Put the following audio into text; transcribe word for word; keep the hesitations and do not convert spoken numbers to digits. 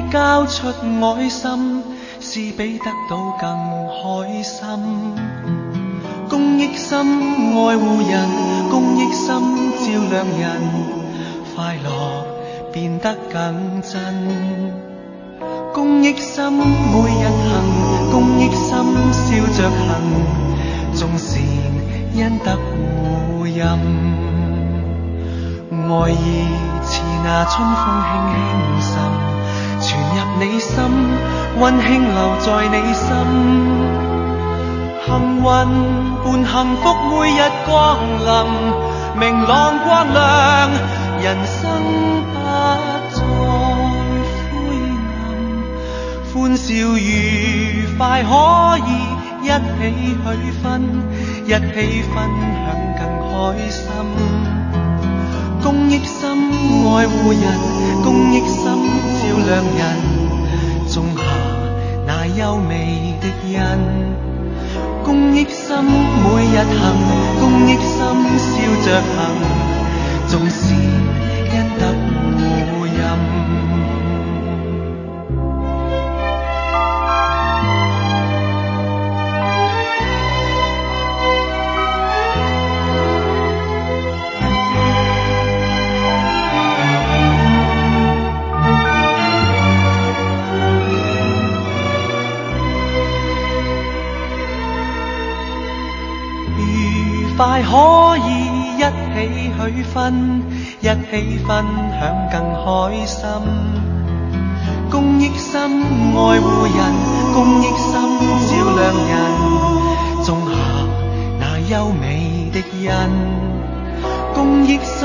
交出愛心，是比得到更開心。公益心愛護人，公益心照亮人，快樂變得更真。公益心每日行，公益心笑着行，眾善因得護蔭。愛意似那春風輕輕滲，傳入你心，溫馨留在你心。幸運伴幸福每日光臨，明朗光亮，人生不再灰暗。歡笑愉快可以一起去分，一起分享更開心。公益心愛護人，公益心照亮人，種下那優美的因。公益心每日行，公益心笑着行，縱是因得護蔭。快可以一起去分，一起分享更開心。公益心愛護人，公益心照亮人，種下那優美的因。公益心